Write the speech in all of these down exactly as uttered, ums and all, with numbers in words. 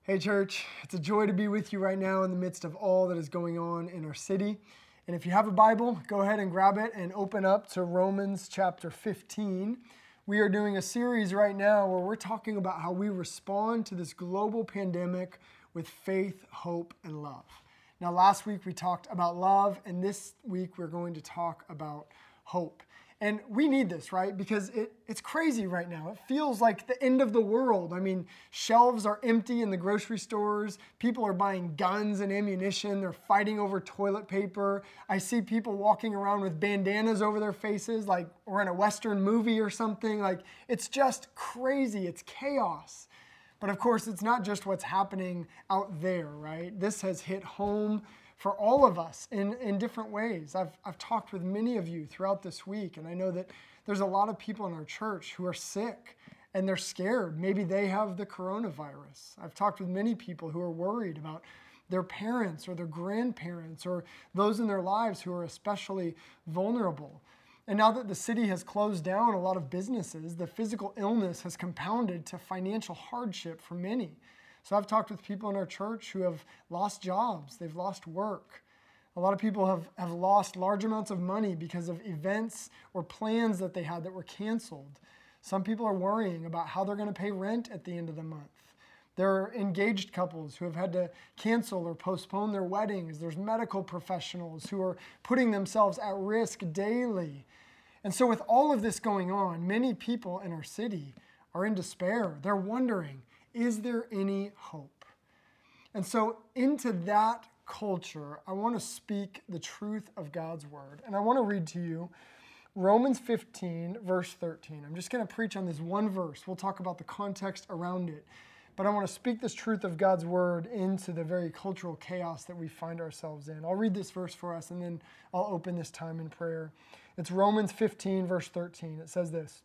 Hey church, it's a joy to be with you right now in the midst of all that is going on in our city. And if you have a Bible, go ahead and grab it and open up to Romans chapter fifteen. We are doing a series right now where we're talking about how we respond to this global pandemic with faith, hope, and love. Now last week we talked about love, and this week we're going to talk about hope. And we need this, right? Because it, it's crazy right now. It feels like the end of the world. I mean, shelves are empty in the grocery stores. People are buying guns and ammunition. They're fighting over toilet paper. I see people walking around with bandanas over their faces like we're in a Western movie or something. Like, it's just crazy. It's chaos. But of course, it's not just what's happening out there, right? This has hit home for all of us in, in different ways. I've, I've talked with many of you throughout this week, and I know that there's a lot of people in our church who are sick and they're scared. Maybe they have the coronavirus. I've talked with many people who are worried about their parents or their grandparents or those in their lives who are especially vulnerable. And now that the city has closed down a lot of businesses, the physical illness has compounded to financial hardship for many. So I've talked with people in our church who have lost jobs, they've lost work. A lot of people have, have lost large amounts of money because of events or plans that they had that were canceled. Some people are worrying about how they're going to pay rent at the end of the month. There are engaged couples who have had to cancel or postpone their weddings. There's medical professionals who are putting themselves at risk daily. And so with all of this going on, many people in our city are in despair. They're wondering, is there any hope? And so into that culture, I want to speak the truth of God's word. And I want to read to you Romans fifteen, verse thirteen. I'm just going to preach on this one verse. We'll talk about the context around it. But I want to speak this truth of God's word into the very cultural chaos that we find ourselves in. I'll read this verse for us, and then I'll open this time in prayer. It's Romans fifteen, verse thirteen. It says this: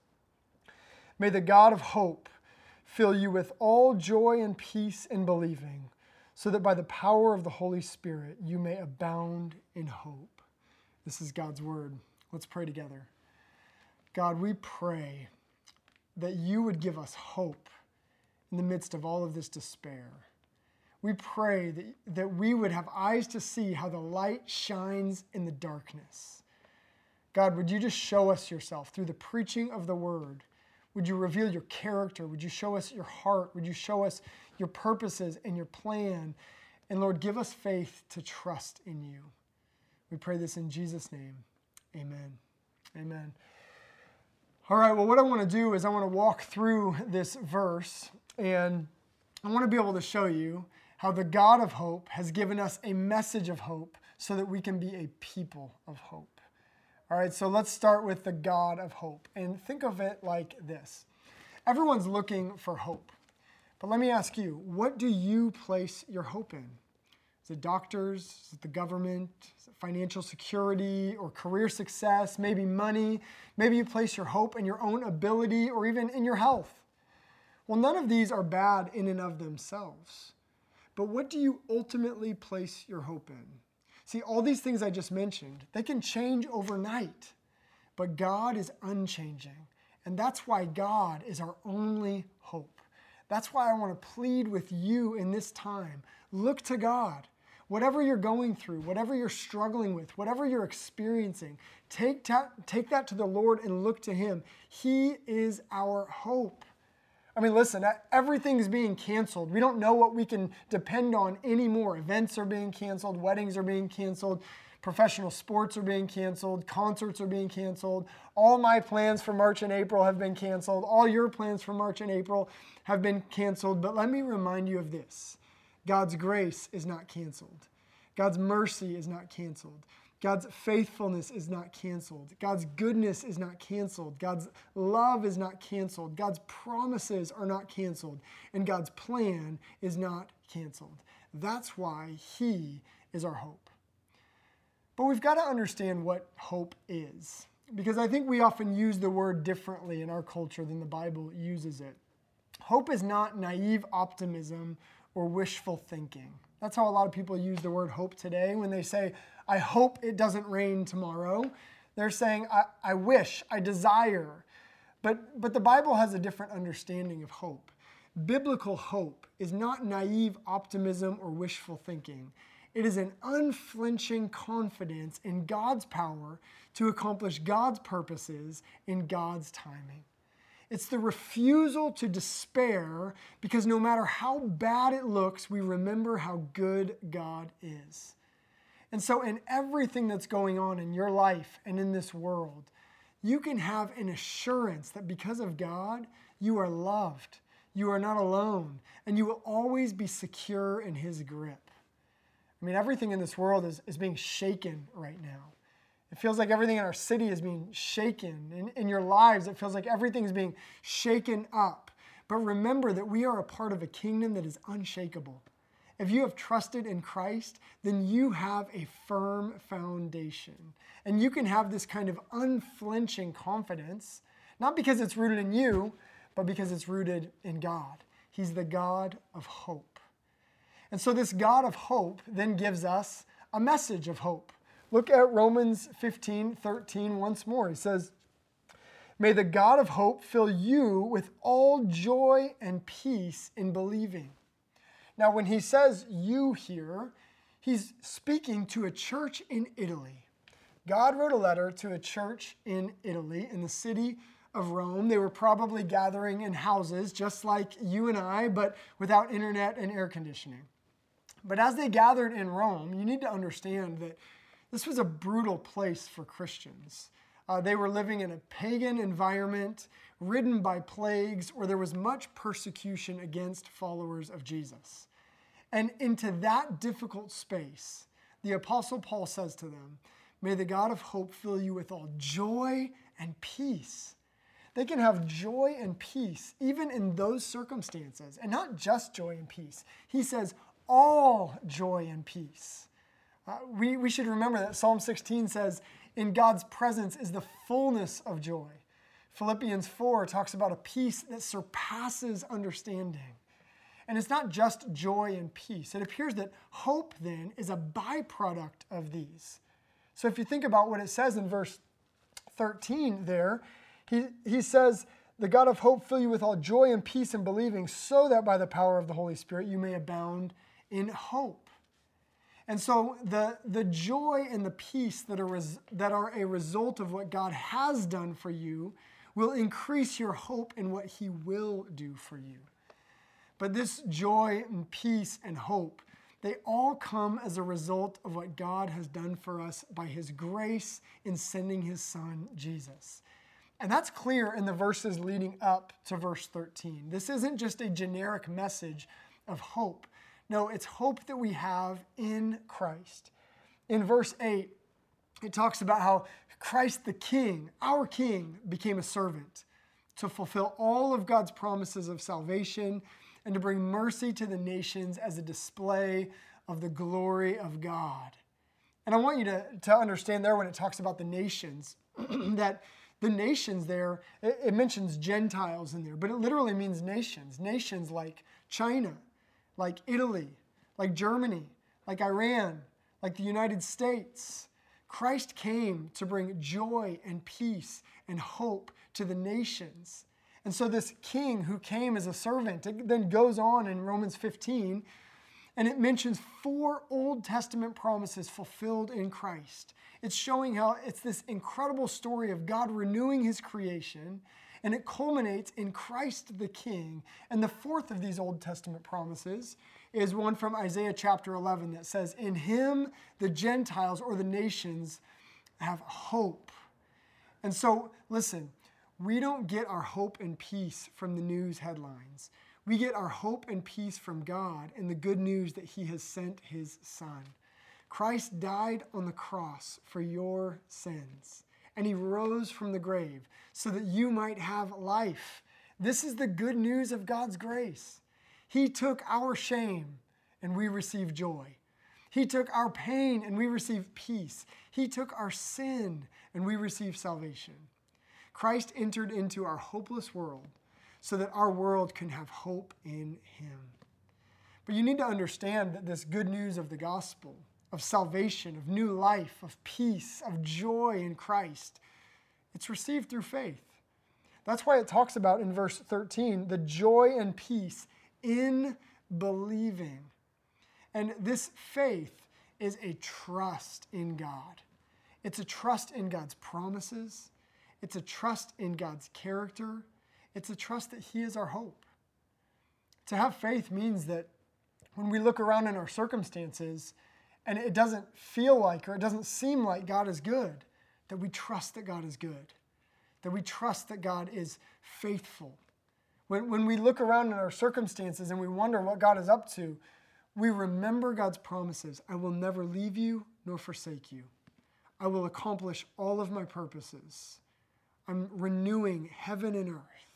"May the God of hope fill you with all joy and peace in believing, so that by the power of the Holy Spirit you may abound in hope." This is God's word. Let's pray together. God, we pray that you would give us hope in the midst of all of this despair. We pray that, that we would have eyes to see how the light shines in the darkness. God, would you just show us yourself through the preaching of the word? Would you reveal your character? Would you show us your heart? Would you show us your purposes and your plan? And Lord, give us faith to trust in you. We pray this in Jesus' name. Amen. Amen. All right, well, what I want to do is I want to walk through this verse, and I want to be able to show you how the God of hope has given us a message of hope so that we can be a people of hope. All right, so let's start with the God of hope. And think of it like this. Everyone's looking for hope. But let me ask you, what do you place your hope in? Is it doctors? Is it the government? Is it financial security or career success? Maybe money? Maybe you place your hope in your own ability or even in your health. Well, none of these are bad in and of themselves. But what do you ultimately place your hope in? See, all these things I just mentioned, they can change overnight, but God is unchanging. And that's why God is our only hope. That's why I want to plead with you in this time. Look to God. Whatever you're going through, whatever you're struggling with, whatever you're experiencing, take, ta- take that to the Lord and look to Him. He is our hope. I mean, listen, everything's being canceled. We don't know what we can depend on anymore. Events are being canceled. Weddings are being canceled. Professional sports are being canceled. Concerts are being canceled. All my plans for March and April have been canceled. All your plans for March and April have been canceled. But let me remind you of this. God's grace is not canceled. God's mercy is not canceled. God's faithfulness is not canceled. God's goodness is not canceled. God's love is not canceled. God's promises are not canceled. And God's plan is not canceled. That's why He is our hope. But we've got to understand what hope is, because I think we often use the word differently in our culture than the Bible uses it. Hope is not naive optimism or wishful thinking. That's how a lot of people use the word hope today. When they say, I hope it doesn't rain tomorrow, they're saying, I, I wish, I desire. But, but the Bible has a different understanding of hope. Biblical hope is not naive optimism or wishful thinking. It is an unflinching confidence in God's power to accomplish God's purposes in God's timing. It's the refusal to despair because no matter how bad it looks, we remember how good God is. And so in everything that's going on in your life and in this world, you can have an assurance that because of God, you are loved, you are not alone, and you will always be secure in His grip. I mean, everything in this world is, is being shaken right now. It feels like everything in our city is being shaken. In, in your lives, it feels like everything is being shaken up. But remember that we are a part of a kingdom that is unshakable. If you have trusted in Christ, then you have a firm foundation. And you can have this kind of unflinching confidence, not because it's rooted in you, but because it's rooted in God. He's the God of hope. And so this God of hope then gives us a message of hope. Look at Romans fifteen thirteen once more. He says, "May the God of hope fill you with all joy and peace in believing." Now, when he says you here, he's speaking to a church in Italy. God wrote a letter to a church in Italy, in the city of Rome. They were probably gathering in houses just like you and I, but without internet and air conditioning. But as they gathered in Rome, you need to understand that this was a brutal place for Christians. Uh, they were living in a pagan environment, ridden by plagues, where there was much persecution against followers of Jesus. And into that difficult space, the Apostle Paul says to them, "May the God of hope fill you with all joy and peace." They can have joy and peace even in those circumstances, and not just joy and peace. He says all joy and peace. Uh, we, we should remember that Psalm sixteen says, "In God's presence is the fullness of joy." Philippians four talks about a peace that surpasses understanding. And it's not just joy and peace. It appears that hope then is a byproduct of these. So if you think about what it says in verse thirteen there, he, he says, "The God of hope fill you with all joy and peace in believing, so that by the power of the Holy Spirit you may abound in hope." And so the, the joy and the peace that are, res, that are a result of what God has done for you will increase your hope in what He will do for you. But this joy and peace and hope, they all come as a result of what God has done for us by His grace in sending His Son, Jesus. And that's clear in the verses leading up to verse thirteen. This isn't just a generic message of hope. No, it's hope that we have in Christ. In verse eight, it talks about how Christ the King, our King, became a servant to fulfill all of God's promises of salvation and to bring mercy to the nations as a display of the glory of God. And I want you to, to understand there when it talks about the nations, that the nations there, it, it mentions Gentiles in there, but it literally means nations. Nations like China, like Italy, like Germany, like Iran, like the United States. Christ came to bring joy and peace and hope to the nations. And so this king who came as a servant, it then goes on in Romans fifteen, and it mentions four Old Testament promises fulfilled in Christ. It's showing how it's this incredible story of God renewing His creation, and it culminates in Christ the King. And the fourth of these Old Testament promises is one from Isaiah chapter eleven that says, "In Him the Gentiles," or the nations, "have hope." And so, listen, we don't get our hope and peace from the news headlines. We get our hope and peace from God in the good news that He has sent His Son. Christ died on the cross for your sins, and He rose from the grave so that you might have life. This is the good news of God's grace. He took our shame, and we receive joy. He took our pain, and we receive peace. He took our sin, and we receive salvation. Christ entered into our hopeless world so that our world can have hope in Him. But you need to understand that this good news of the gospel, of salvation, of new life, of peace, of joy in Christ, it's received through faith. That's why it talks about in verse thirteen, the joy and peace in believing. And this faith is a trust in God. It's a trust in God's promises. It's a trust in God's character. It's a trust that He is our hope. To have faith means that when we look around in our circumstances and it doesn't feel like or it doesn't seem like God is good, that we trust that God is good, that we trust that God is faithful. When, when we look around in our circumstances and we wonder what God is up to, we remember God's promises. I will never leave you nor forsake you. I will accomplish all of my purposes. I'm renewing heaven and earth.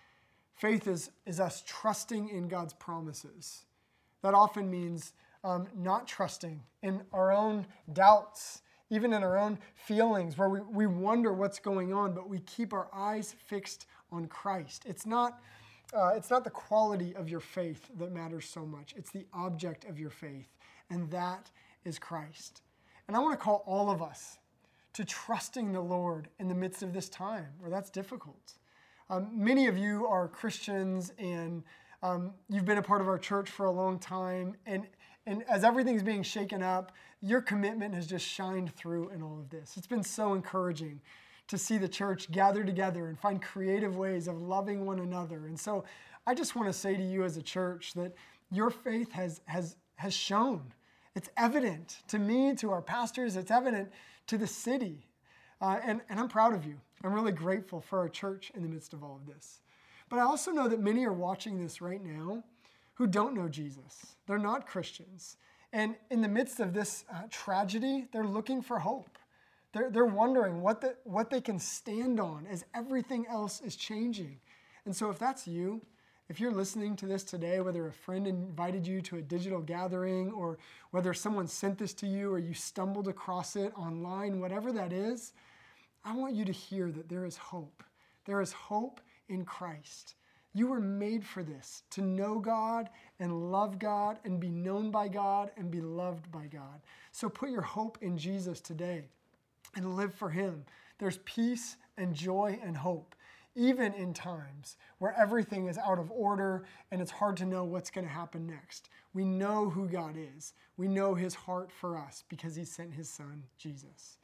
Faith is, is us trusting in God's promises. That often means um, not trusting in our own doubts, even in our own feelings, where we, we wonder what's going on, but we keep our eyes fixed on Christ. It's not, uh, it's not the quality of your faith that matters so much. It's the object of your faith, and that is Christ. And I want to call all of us to trusting the Lord in the midst of this time where that's difficult. Um, many of you are Christians, and um, you've been a part of our church for a long time, and And as everything's being shaken up, your commitment has just shined through in all of this. It's been so encouraging to see the church gather together and find creative ways of loving one another. And so I just want to say to you as a church that your faith has, has, has shown. It's evident to me, to our pastors, it's evident to the city. Uh, and, and I'm proud of you. I'm really grateful for our church in the midst of all of this. But I also know that many are watching this right now who don't know Jesus. They're not Christians. And in the midst of this uh, tragedy, they're looking for hope. They're, they're wondering what, the, what they can stand on as everything else is changing. And so if that's you, if you're listening to this today, whether a friend invited you to a digital gathering or whether someone sent this to you or you stumbled across it online, whatever that is, I want you to hear that there is hope. There is hope in Christ. You were made for this, to know God and love God and be known by God and be loved by God. So put your hope in Jesus today and live for Him. There's peace and joy and hope, even in times where everything is out of order and it's hard to know what's going to happen next. We know who God is. We know His heart for us because He sent His Son, Jesus.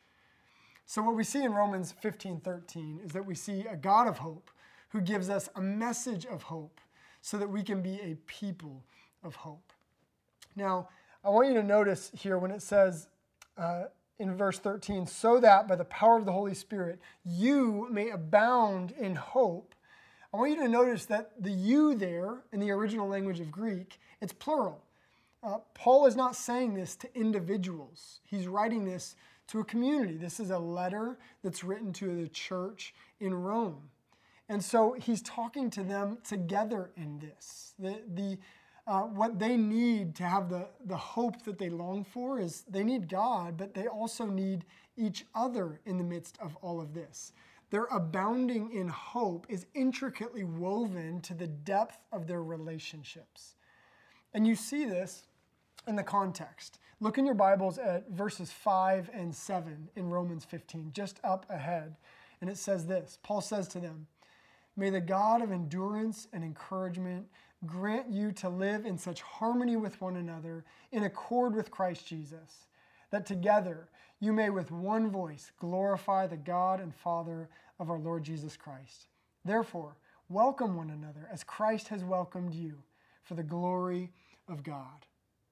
So what we see in Romans fifteen thirteen is that we see a God of hope who gives us a message of hope so that we can be a people of hope. Now, I want you to notice here when it says uh, in verse thirteen, so that by the power of the Holy Spirit, you may abound in hope. I want you to notice that the you there in the original language of Greek, it's plural. Uh, Paul is not saying this to individuals. He's writing this to a community. This is a letter that's written to the church in Rome. And so he's talking to them together in this. The, the, uh, what they need to have the, the hope that they long for is they need God, but they also need each other in the midst of all of this. Their abounding in hope is intricately woven to the depth of their relationships. And you see this in the context. Look in your Bibles at verses five and seven in Romans fifteen, just up ahead. And it says this, Paul says to them, may the God of endurance and encouragement grant you to live in such harmony with one another in accord with Christ Jesus, that together you may with one voice glorify the God and Father of our Lord Jesus Christ. Therefore, welcome one another as Christ has welcomed you for the glory of God.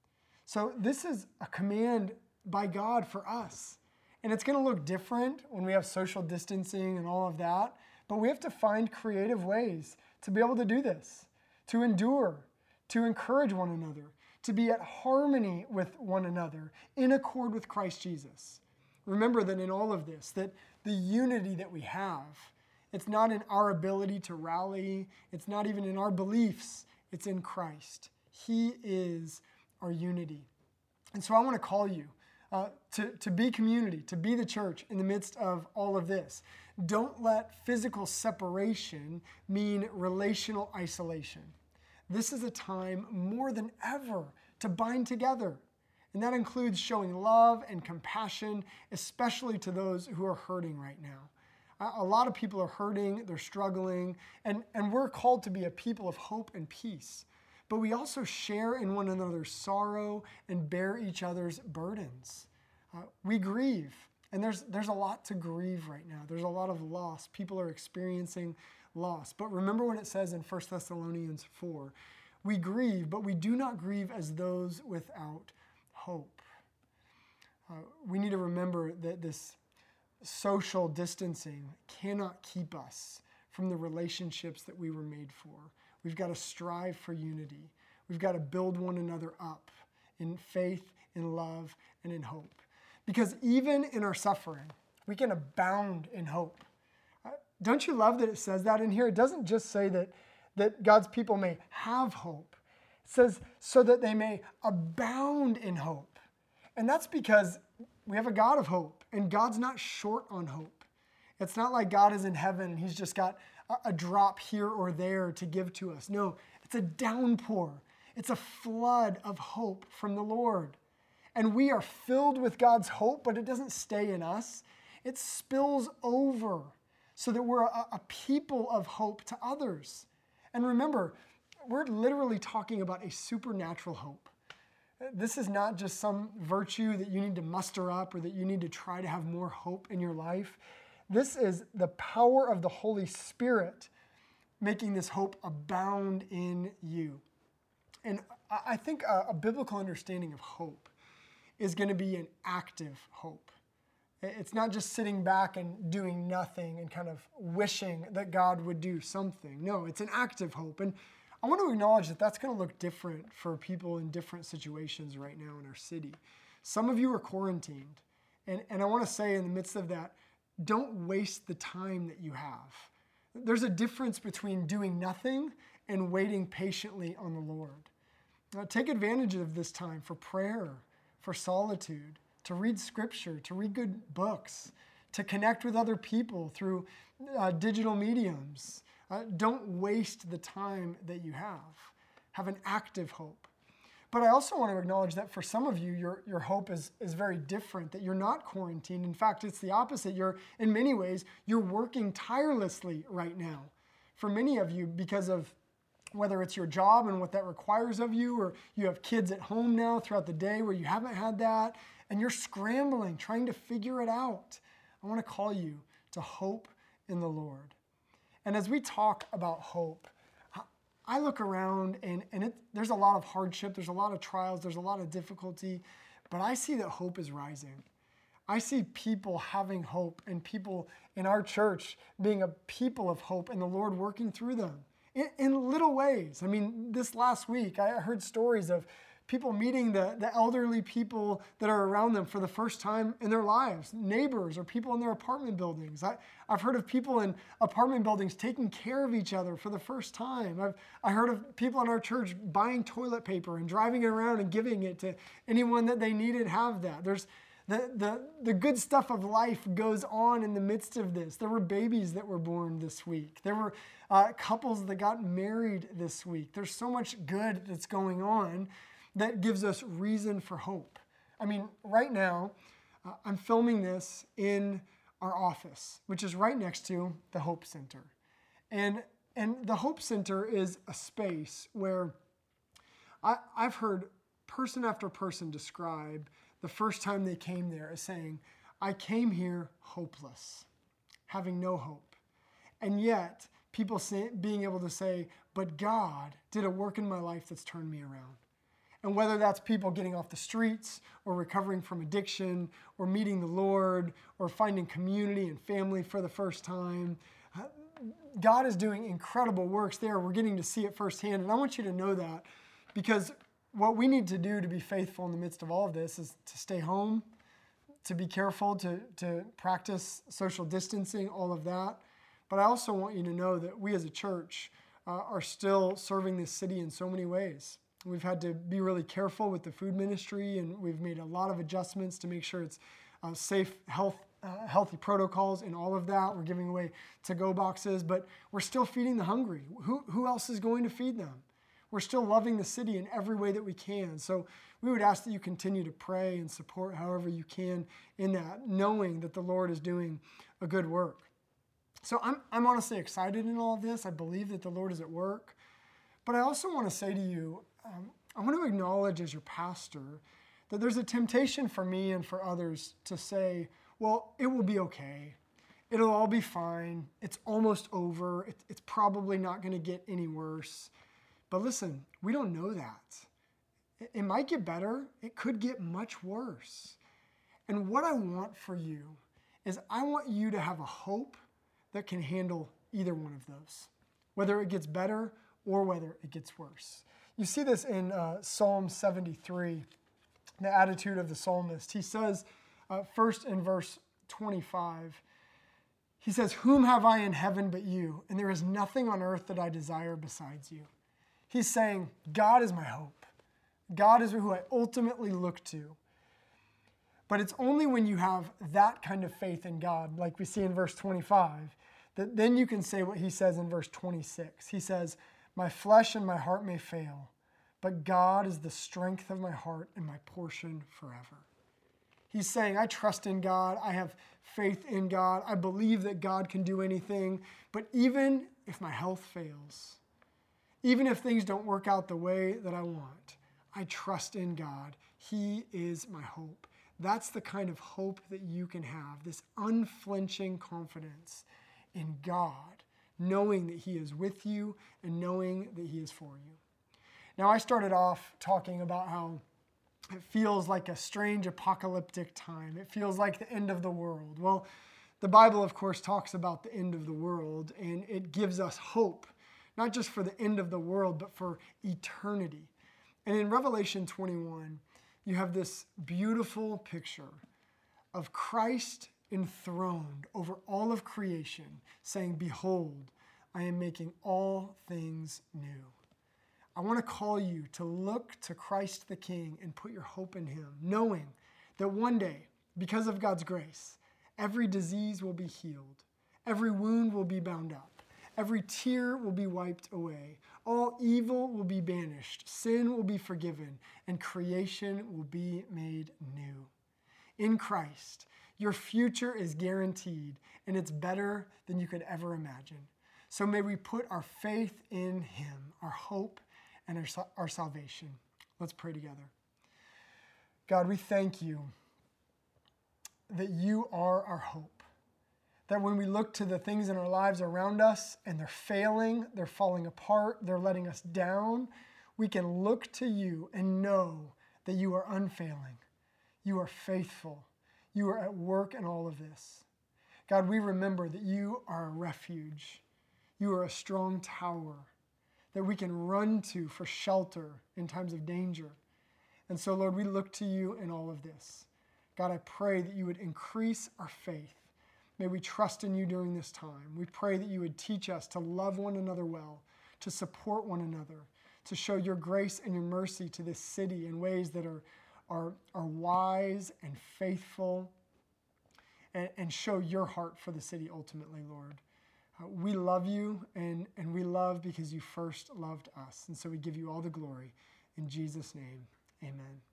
So this is a command by God for us. And it's going to look different when we have social distancing and all of that. But we have to find creative ways to be able to do this, to endure, to encourage one another, to be at harmony with one another in accord with Christ Jesus. Remember that in all of this, that the unity that we have, it's not in our ability to rally, it's not even in our beliefs, it's in Christ. He is our unity. And so I want to call you uh, to, to be community, to be the church in the midst of all of this. Don't let physical separation mean relational isolation. This is a time more than ever to bind together. And that includes showing love and compassion, especially to those who are hurting right now. A lot of people are hurting, they're struggling, and, and we're called to be a people of hope and peace. But we also share in one another's sorrow and bear each other's burdens. Uh, we grieve, and there's, there's a lot to grieve right now. There's a lot of loss. People are experiencing loss. But remember what it says in First Thessalonians four. We grieve, but we do not grieve as those without hope. Uh, we need to remember that this social distancing cannot keep us from the relationships that we were made for. We've got to strive for unity. We've got to build one another up in faith, in love, and in hope. Because even in our suffering, we can abound in hope. Uh, don't you love that it says that in here? It doesn't just say that, that God's people may have hope. It says so that they may abound in hope. And that's because we have a God of hope, and God's not short on hope. It's not like God is in heaven and he's just got a, a drop here or there to give to us. No, it's a downpour. It's a flood of hope from the Lord. And we are filled with God's hope, but it doesn't stay in us. It spills over so that we're a, a people of hope to others. And remember, we're literally talking about a supernatural hope. This is not just some virtue that you need to muster up or that you need to try to have more hope in your life. This is the power of the Holy Spirit making this hope abound in you. And I think a, a biblical understanding of hope is going to be an active hope. It's not just sitting back and doing nothing and kind of wishing that God would do something. No, it's an active hope. And I want to acknowledge that that's going to look different for people in different situations right now in our city. Some of you are quarantined. And, and I want to say in the midst of that, don't waste the time that you have. There's a difference between doing nothing and waiting patiently on the Lord. Now, take advantage of this time for prayer, for solitude, to read scripture, to read good books, to connect with other people through uh, digital mediums. Uh, don't waste the time that you have. Have an active hope. But I also want to acknowledge that for some of you, your, your hope is, is very different, that you're not quarantined. In fact, it's the opposite. You're, in many ways, you're working tirelessly right now. For many of you, because of whether it's your job and what that requires of you, or you have kids at home now throughout the day where you haven't had that, and you're scrambling, trying to figure it out. I want to call you to hope in the Lord. And as we talk about hope, I look around and, and it, there's a lot of hardship, there's a lot of trials, there's a lot of difficulty, but I see that hope is rising. I see people having hope and people in our church being a people of hope and the Lord working through them in, in little ways. I mean, this last week, I heard stories of people meeting the, the elderly people that are around them for the first time in their lives, neighbors or people in their apartment buildings. I, I've heard of people in apartment buildings taking care of each other for the first time. I've I heard of people in our church buying toilet paper and driving it around and giving it to anyone that they needed have that. There's the, the, the good stuff of life goes on in the midst of this. There were babies that were born this week. There were uh, couples that got married this week. There's so much good that's going on that gives us reason for hope. I mean, right now, uh, I'm filming this in our office, which is right next to the Hope Center. And, and the Hope Center is a space where I, I've heard person after person describe the first time they came there as saying, I came here hopeless, having no hope. And yet, people say, being able to say, but God did a work in my life that's turned me around. And whether that's people getting off the streets or recovering from addiction or meeting the Lord or finding community and family for the first time, God is doing incredible works there. We're getting to see it firsthand. And I want you to know that because what we need to do to be faithful in the midst of all of this is to stay home, to be careful, to, to practice social distancing, all of that. But I also want you to know that we as a church uh, are still serving this city in so many ways. We've had to be really careful with the food ministry, and we've made a lot of adjustments to make sure it's uh, safe, health, uh, healthy protocols and all of that. We're giving away to-go boxes, but we're still feeding the hungry. Who, who else is going to feed them? We're still loving the city in every way that we can. So we would ask that you continue to pray and support however you can in that, knowing that the Lord is doing a good work. So I'm, I'm honestly excited in all of this. I believe that the Lord is at work. But I also want to say to you, um, I want to acknowledge as your pastor that there's a temptation for me and for others to say, well, it will be okay. It'll all be fine. It's almost over. It, it's probably not going to get any worse. But listen, we don't know that. It, it might get better. It could get much worse. And what I want for you is I want you to have a hope that can handle either one of those, whether it gets better or whether it gets worse. You see this in uh, Psalm seventy-three, the attitude of the psalmist. He says, uh, first in verse twenty-five, he says, "Whom have I in heaven but you? And there is nothing on earth that I desire besides you." He's saying, God is my hope. God is who I ultimately look to. But it's only when you have that kind of faith in God, like we see in verse twenty-five, that then you can say what he says in verse twenty-six. He says, "My flesh and my heart may fail, but God is the strength of my heart and my portion forever." He's saying, I trust in God. I have faith in God. I believe that God can do anything. But even if my health fails, even if things don't work out the way that I want, I trust in God. He is my hope. That's the kind of hope that you can have, this unflinching confidence in God, knowing that he is with you and knowing that he is for you. Now, I started off talking about how it feels like a strange apocalyptic time. It feels like the end of the world. Well, the Bible, of course, talks about the end of the world, and it gives us hope, not just for the end of the world, but for eternity. And in Revelation twenty-one, you have this beautiful picture of Christ enthroned over all of creation, saying, "Behold, I am making all things new." I want to call you to look to Christ the King and put your hope in him, knowing that one day, because of God's grace, every disease will be healed, every wound will be bound up, every tear will be wiped away, all evil will be banished, sin will be forgiven, and creation will be made new. In Christ, your future is guaranteed, and it's better than you could ever imagine. So may we put our faith in him, our hope, and our, our salvation. Let's pray together. God, we thank you that you are our hope. That when we look to the things in our lives around us and they're failing, they're falling apart, they're letting us down, we can look to you and know that you are unfailing. You are faithful. You are at work in all of this. God, we remember that you are a refuge. You are a strong tower that we can run to for shelter in times of danger. And so, Lord, we look to you in all of this. God, I pray that you would increase our faith. May we trust in you during this time. We pray that you would teach us to love one another well, to support one another, to show your grace and your mercy to this city in ways that are, are, are wise and faithful, and, and show your heart for the city ultimately, Lord. Uh, we love you, and, and we love because you first loved us. And so we give you all the glory. In Jesus' name, amen.